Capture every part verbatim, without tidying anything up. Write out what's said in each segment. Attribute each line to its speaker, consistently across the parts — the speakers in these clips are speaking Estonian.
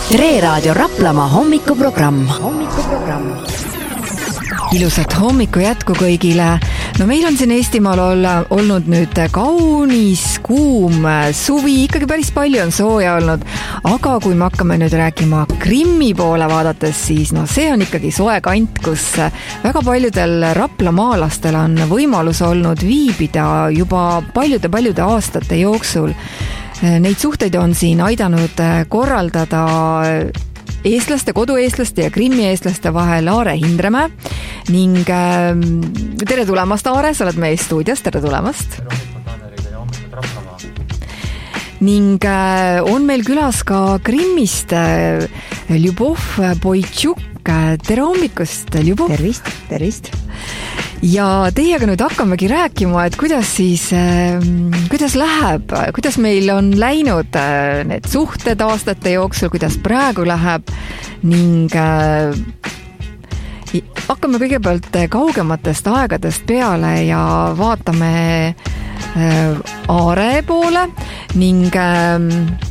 Speaker 1: Tre Raadio Raplamaa hommikuprogramm. hommikuprogramm. Ilusat hommiku jätku kõigile. No meil on siin Eestimaal olla, olnud nüüd kaunis, kuum suvi, ikkagi päris palju on sooja olnud, aga kui me hakkame nüüd rääkima Krimmi poole vaadates, siis no see on ikkagi soe kant, kus väga paljudel raplamaalastel on võimalus olnud viibida juba paljude-paljude aastate jooksul. Neid suhteid on siin aidanud korraldada eestlaste, kodueestlaste ja Krimmi eestlaste vahel Aare Hindremäe ning äh, tere tulemast, Aare, sa oled meie stuudios, tere tulemast. Ning äh, on meil külas ka Krimmist äh, Ljubov Boitšuk. Tere hommikust, Ljubov.
Speaker 2: Tervist, tervist.
Speaker 1: Ja teiega nüüd hakkamegi rääkima, et kuidas siis, äh, kuidas läheb, kuidas meil on läinud äh, need suhted aastate jooksul, kuidas praegu läheb ning äh, hakkame kõigepealt kaugematest aegadest peale ja vaatame äh, Aare poole ning äh,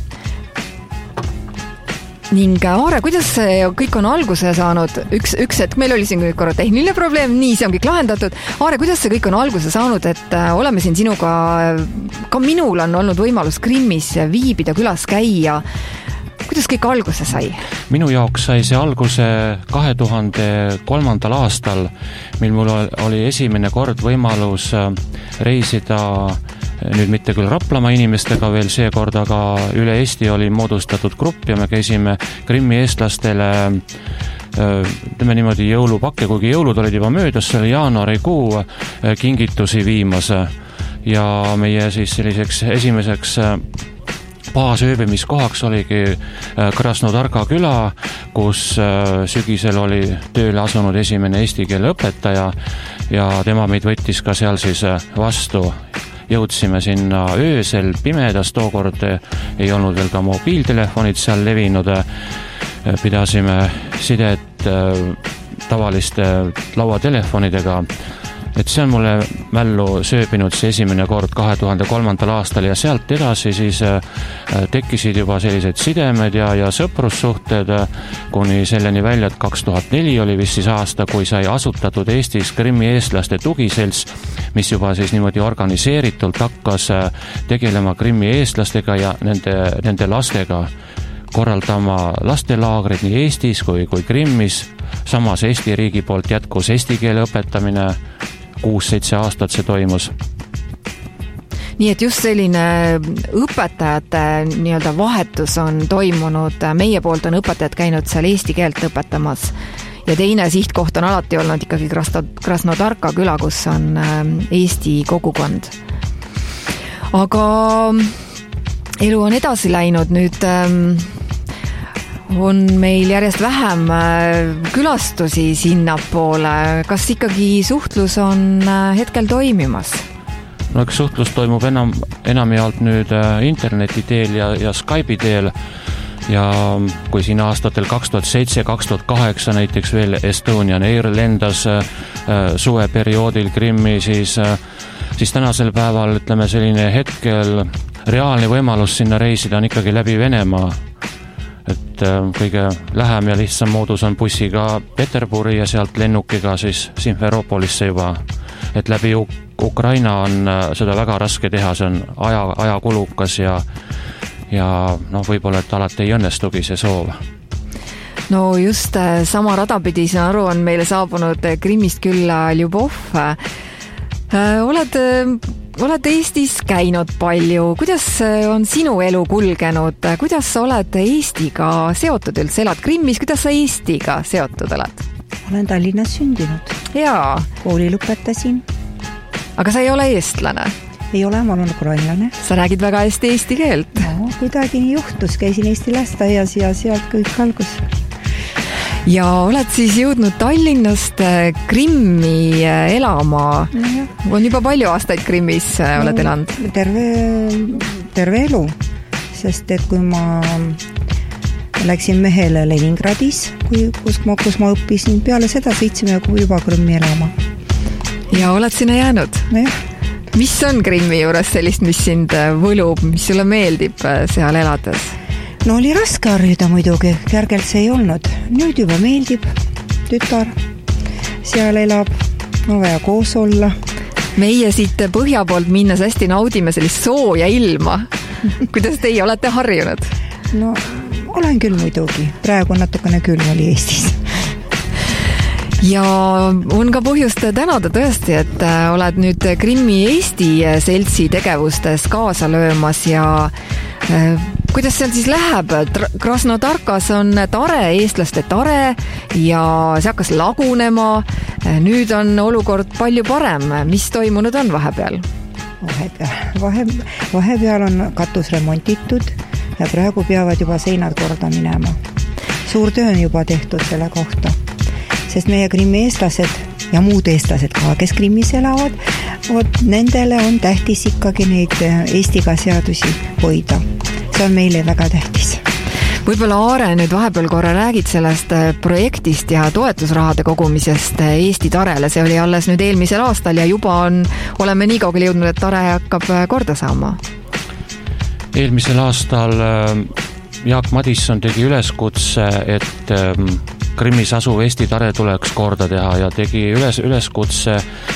Speaker 1: ning Aare, kuidas see kõik on alguse saanud? Üks, üks hetk, meil oli siin korra tehniline probleem, nii see on kõik lahendatud. Aare, kuidas see kõik on alguse saanud, et oleme siin sinuga, ka minul on olnud võimalus Krimmis viibida, külas käia. Kuidas kõik alguse sai?
Speaker 3: Minu jaoks sai see alguse kahe tuhande kolmandal aastal, mil mul oli esimene kord võimalus reisida nüüd mitte küll Raplamaa inimestega veel seekord, aga üle Eesti oli moodustatud grupp ja me käisime Krimmi eestlastele teeme niimoodi jõulupakke, kuigi jõulud olid juba möödas, see oli jaanuarikuu kingitusi viimas ja meie siis selliseks esimeseks baasööbimiskohaks oligi Krasnodarka küla, kus sügisel oli tööle asunud esimene eesti keele õpetaja ja tema meid võttis ka seal siis vastu. Jõudsime sinna öösel pimedas, tookord ei olnud veel ka mobiiltelefonid seal levinud, pidasime sidet tavaliste lauatelefonidega, et see on mulle mällu sööbinud see esimene kord kahe tuhande kolmandal aastal ja sealt edasi siis tekkisid juba sellised sidemed ja, ja sõprussuhted kuni selleni välja, et kaks tuhat neli oli vist siis aasta, kui sai asutatud Eestis Krimmi eestlaste tugiselts, mis juba siis niimoodi organiseeritult hakkas tegelema Krimmi eestlastega ja nende, nende lastega, korraldama lastelaagrid nii Eestis kui, kui Krimmis. Samas Eesti riigi poolt jätkus eesti keele õpetamine, kuus-seitse aastat see toimus.
Speaker 1: Nii et just selline õpetajate nii-öelda vahetus on toimunud, meie poolt on õpetajad käinud seal eesti keelt õpetamas ja teine sihtkoht on alati olnud ikkagi Krasnodarka küla, kus on Eesti kogukond. Aga elu on edasi läinud, nüüd on meil järjest vähem külastusi sinnapoole. Kas ikkagi suhtlus on hetkel toimimas?
Speaker 3: No eks suhtlus toimub enam, enamjaolt nüüd interneti teel ja, ja Skype'i teel ja kui siin aastatel kaks tuhat seitse kaks tuhat kaheksa näiteks veel Estonian Air lendas suveperioodil Krimmi, siis, siis tänasel päeval ütleme selline hetkel reaalne võimalus sinna reisida on ikkagi läbi Venemaa. Et kõige lähem ja lihtsam moodus on bussiga Peterburi ja sealt lennukiga siis Simferopolisse juba. Et läbi Ukraina on seda väga raske teha, see on aja, ajakulukas ja, ja no võib-olla, et alati ei õnnestugi see soov.
Speaker 1: No just sama radapidi, saan aru, on meile saabunud Krimmist külla Ljubov. Oled, oled Eestis käinud palju, kuidas on sinu elu kulgenud, kuidas sa oled Eestiga seotud üldse, elad Krimmis, kuidas sa Eestiga seotud oled?
Speaker 2: Olen Tallinnas sündinud.
Speaker 1: Jaa.
Speaker 2: Kooli lõpetasin.
Speaker 1: Aga sa ei ole eestlane?
Speaker 2: Ei ole, ma olen ukrainlane.
Speaker 1: Sa räägid väga hästi eesti keelt.
Speaker 2: No, kuidagi nii juhtus, käisin Eesti lasteaias ja sealt kõik algus.
Speaker 1: Ja oled siis jõudnud Tallinnast Krimmi elama. Ja. On juba palju aastaid Krimmis no, oled elanud?
Speaker 2: Terve, terve elu, sest et kui ma läksin mehele Leningradis, kui, kus, ma, kus ma õppisin, peale seda sõitsime juba Krimmi elama.
Speaker 1: Ja oled sinna jäänud?
Speaker 2: Jah.
Speaker 1: Mis on Krimmi juures sellist, mis sind võlub, mis sulle meeldib seal elades?
Speaker 2: no oli raske harjuda muidugi, kergelt see ei olnud. Nüüd juba meeldib, tütar seal elab, on vaja koos olla.
Speaker 1: Meie siit põhja poolt minnes hästi naudime sellist sooja ilma. Kuidas teie olete harjunud?
Speaker 2: No olen küll muidugi, praegu natukene külm oli Eestis.
Speaker 1: Ja on ka põhjust tänada tõesti, et oled nüüd Krimmi Eesti seltsi tegevustes kaasa löömas ja kuidas seal siis läheb? Krasnodarkas on tare, eestlaste tare ja see hakkas lagunema. Nüüd on olukord palju parem. Mis toimunud on vahepeal?
Speaker 2: Vahepeal, vahe, vahepeal on katus remontitud ja praegu peavad juba seinad korda minema. Suur töö on juba tehtud selle kohta, sest meie Krimmi eestlased ja muud eestlased ka, kes Krimmis elavad, vot nendele on tähtis ikkagi neid Eestiga seadusi hoida. See on meile väga tähtis.
Speaker 1: Võib-olla Aare nüüd vahepeal korra räägid sellest projektist ja toetusrahade kogumisest Eesti tarele. See oli alles nüüd eelmisel aastal ja juba on, oleme nii kaugele jõudnud, et tare hakkab korda saama.
Speaker 3: Eelmisel aastal Jaak Madisson tegi üleskutse, et Krimmis asuv Eesti tare tuleks korda teha ja tegi üles, üleskutse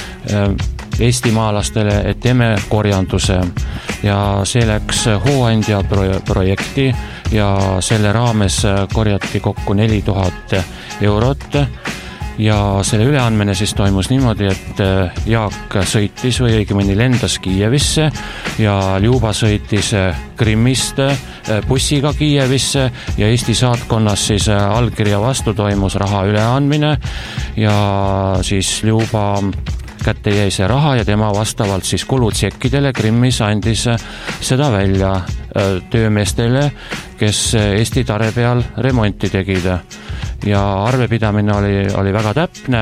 Speaker 3: eestimaalastele, et teeme korjanduse ja see läks hooandja projekti ja selle raames korjati kokku neli tuhat eurot ja selle üleandmine siis toimus niimoodi, et Jaak sõitis või õigemini lendas Kiievisse ja Ljuba sõitis Krimmist bussiga Kiievisse ja Eesti saatkonnas siis allkirja vastu toimus raha üleandmine ja siis Ljuba kätte jäi see raha ja tema vastavalt siis kulutsekkidele Krimmis andis seda välja töömeestele, kes Eesti tare peal remonti tegid. Ja arvepidamine oli, oli väga täpne,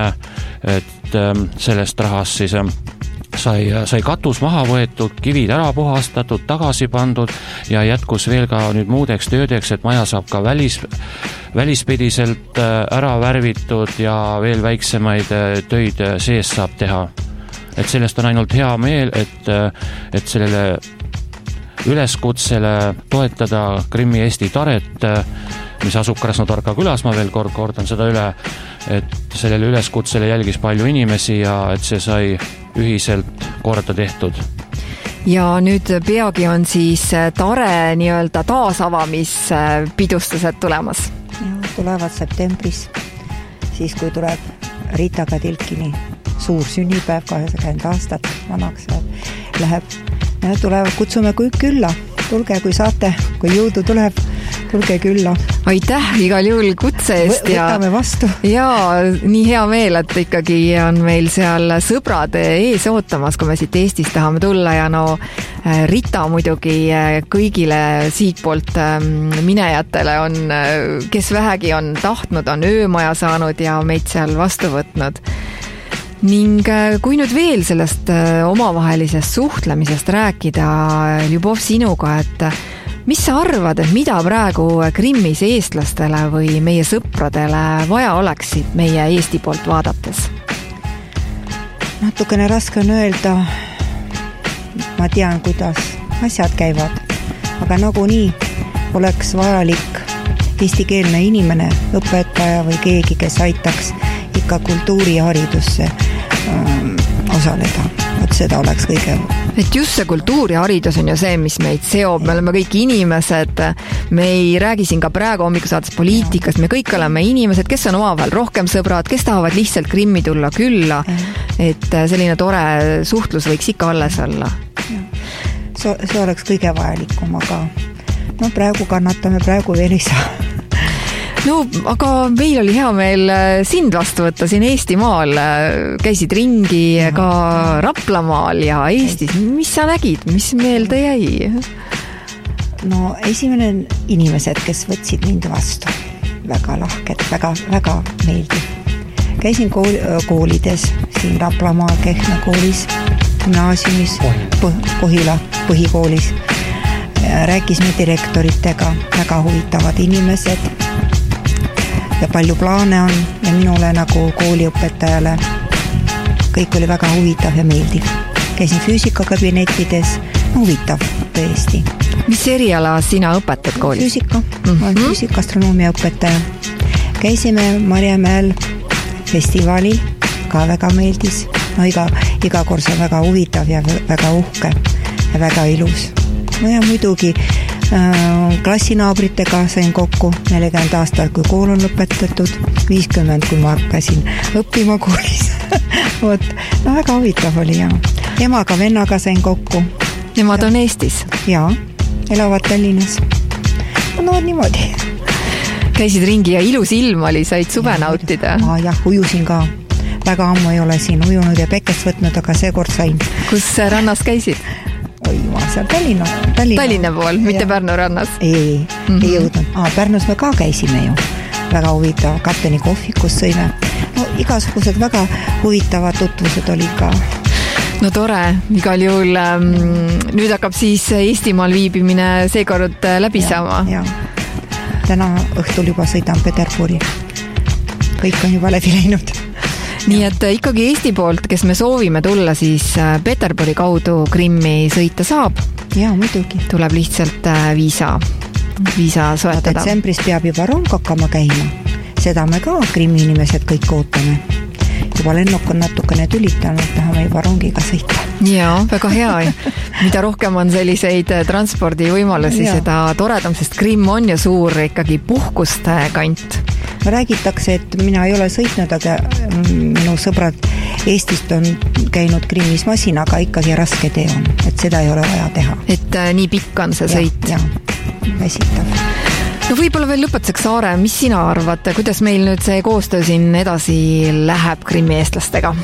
Speaker 3: et sellest rahast siis sai, sai katus maha võetud, kivid ära puhastatud, tagasi pandud ja jätkus veel ka nüüd muudeks töödeks, et maja saab ka välis, välispidiselt ära värvitud ja veel väiksemaid töid sees saab teha. Et sellest on ainult hea meel, et, et sellele üleskutsele toetada Krimmi Eesti taret, mis asub Krasnodarka külas, ma veel kord kordan seda üle, et sellele üleskutsele jälgis palju inimesi ja et see sai ühiselt korda tehtud.
Speaker 1: Ja nüüd peagi on siis tare nii-öelda taasavamispidustused tulemas.
Speaker 2: Ja, tulevad septembris, siis kui tuleb Rita Kadilkini suur sünnipäev, kaheksakümmend aastat vanaks läheb. Ja tulevad, kutsume kõik külla, tulge kui saate, kui jõudu tuleb, tulge külla.
Speaker 1: Aitäh igal juhul kutse eest ja
Speaker 2: võtame vastu.
Speaker 1: Ja nii hea meel, et ikkagi on meil seal sõbrad ees ootamas, kui me siit Eestis tahame tulla ja no Rita muidugi kõigile siitpoolt minejatele on, kes vähegi on tahtnud, on öömaja saanud ja meid seal vastu võtnud. Ning kui nüüd veel sellest omavahelisest suhtlemisest rääkida, Ljubov, sinuga, et mis sa arvad, et mida praegu Krimmis eestlastele või meie sõpradele vaja oleksid meie Eesti poolt vaadates?
Speaker 2: Natukene raske on öelda, ma tean, kuidas asjad käivad, aga nagu nii oleks vajalik eestikeelne inimene, õpetaja või keegi, kes aitaks ikka kultuuri ja haridusse osaleda. Et seda oleks kõige.
Speaker 1: Et just see kultuur ja haridus on ju see, mis meid seob. Me oleme kõik inimesed. Me ei räägi siin ka praegu hommikusaates poliitikast. Me kõik oleme inimesed, kes on omavahel rohkem sõbrad, kes tahavad lihtsalt Krimmi tulla külla. Et selline tore suhtlus võiks ikka alles olla.
Speaker 2: See, see oleks kõige vajalikum, aga no praegu kannatame, praegu veel ei saa.
Speaker 1: No, aga meil oli hea meel sind vastu võtta siin Eestimaal. Käisid ringi ka Raplamaal ja Eestis. Mis sa nägid? Mis meelde jäi?
Speaker 2: No esimene inimesed, kes võtsid mind vastu. Väga lahked, väga, väga meeldiv. Käisin kool, koolides, siin Raplamaal Kehtna koolis, gümnaasiumis, Pohila põhikoolis. Rääkisime direktoritega, väga huvitavad inimesed. Ja palju plaane on ja minule nagu kooliõpetajale kõik oli väga huvitav ja meeldiv. Käisin füüsikakabinettides, huvitav tõesti.
Speaker 1: Mis eriala sina õpetad koolis?
Speaker 2: Füüsika, mm-hmm. olen füüsika-astronoomia õpetaja. Käisime Marjamäel festivalil, ka väga meeldis. No iga, iga kord see väga huvitav ja väga uhke ja väga ilus. No ja muidugi äh, klassinaabritega sain kokku nelikümmend aastat, kui kool on lõpetatud, viiskümmend, kui ma hakkasin õppima koolis. Vot, no väga huvitav oli ja emaga, vennaga sain kokku.
Speaker 1: Nemad on Eestis?
Speaker 2: Jaa, elavad Tallinnas. No niimoodi.
Speaker 1: Käisid ringi ja ilus ilm oli, said suve nautida?
Speaker 2: Ah, jah, ujusin ka. Väga ammu ei ole siin ujunud ja pekest võtnud, aga seekord sain.
Speaker 1: Kus rannas käisid?
Speaker 2: Oi, ma seal Tallinna. Tallinna,
Speaker 1: Tallinna pool, mitte ja. Pärnu rannas?
Speaker 2: Ei, ei, mm-hmm. ei jõudnud. Ah, Pärnus me ka käisime ju. Väga huvitav, kapteni kohvikus sõime. No igasugused väga huvitavad tutvused olid ka.
Speaker 1: No tore, igal juhul ähm, nüüd hakkab siis Eestimaal viibimine seekord läbi ja, saama.
Speaker 2: Ja. Täna õhtul juba sõidan Peterburi. Kõik on juba läbi läinud.
Speaker 1: Nii et ikkagi Eesti poolt, kes me soovime tulla, siis Peterburi kaudu Krimmi sõita saab.
Speaker 2: Ja, muidugi.
Speaker 1: Tuleb lihtsalt viisa, viisa soetada.
Speaker 2: Detsembris peab juba rong hakkama käima. Seda me ka Krimmi inimesed kõik ootame. Juba lennuk on natukene tülitanud, tahame juba rongiga sõita.
Speaker 1: Jaa, väga hea. Mida rohkem on selliseid transpordivõimalusi, seda toredam, sest Krimm on ju suur ikkagi puhkuste kant.
Speaker 2: Räägitakse, et mina ei ole sõitnud, aga minu sõbrad Eestist on käinud Krimmis masinaga, ikkagi raske tee on, et seda ei ole vaja teha.
Speaker 1: Et äh, nii pikk on see sõit?
Speaker 2: Ja, ja, väsitav.
Speaker 1: No võib-olla veel lõpetuseks, Aare, mis sina arvad, kuidas meil nüüd see koostöö siin edasi läheb Krimmi eestlastega?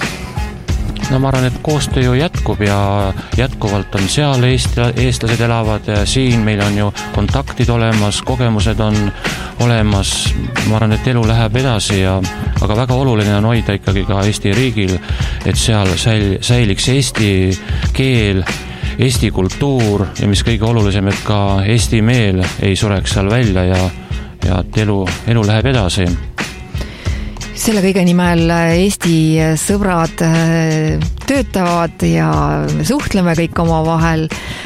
Speaker 3: No ma arvan, et koostöö ju jätkub ja jätkuvalt on seal Eesti, eestlased elavad ja siin meil on ju kontaktid olemas, kogemused on olemas, ma arvan, et elu läheb edasi ja aga väga oluline on hoida ikkagi ka Eesti riigil, et seal säil, säiliks eesti keel, Eesti kultuur ja mis kõige olulisem, et ka Eesti meel ei sureks seal välja ja, ja et elu, elu läheb edasi.
Speaker 1: Selle kõige nimel Eesti sõbrad töötavad ja suhtleme kõik oma vahel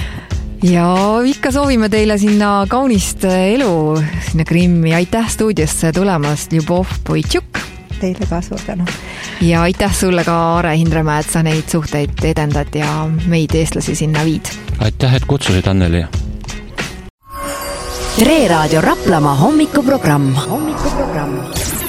Speaker 1: ja ikka soovime teile sinna kaunist elu, sinna Krimmi. Aitäh stuudiosse tulemast, Ljubov Boitšuk.
Speaker 2: Teile ka suur tänu.
Speaker 1: Ja aitäh sulle ka, Aare Hindremäe, et sa neid suhteid edendad ja meid eestlasi sinna viid.
Speaker 3: Aitäh, et kutsusid, Anneli.
Speaker 4: Tre Raadio Raplamaa hommikuprogramm. hommikuprogramm.